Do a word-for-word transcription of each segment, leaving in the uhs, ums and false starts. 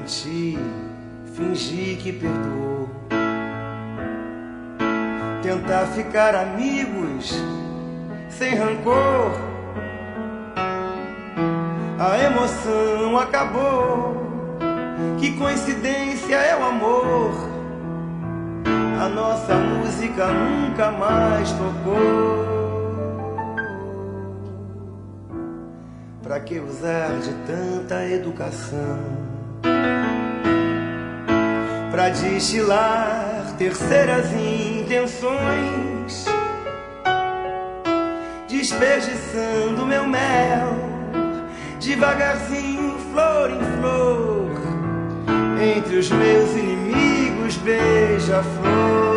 mentir, fingir que perdoou, tentar ficar amigos sem rancor. A emoção acabou, que coincidência é o amor. A nossa música nunca mais tocou. Pra que usar de tanta educação pra destilar terceiras intenções, desperdiçando meu mel devagarzinho, flor em flor, entre os meus inimigos, beija-flor.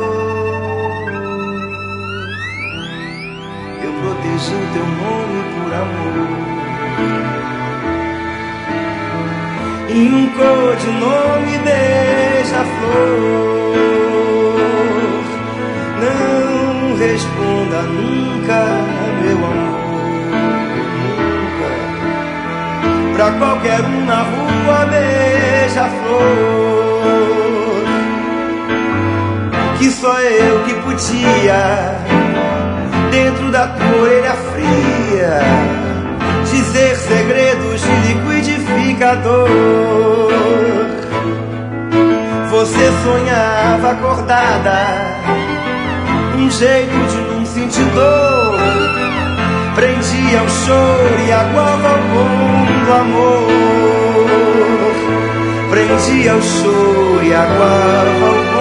Eu protegi o teu nome por amor, em um codinome, beija-flor. Não responda nunca, meu amor, nunca. Pra qualquer um na rua, beija-flor, que só eu que podia, dentro da tua orelha fria, dizer segredos de liquidificador. Você sonhava acordada, um jeito de não sentir dor, prendia o choro e aguava o bom do amor. Prendia o choro e aguava o bom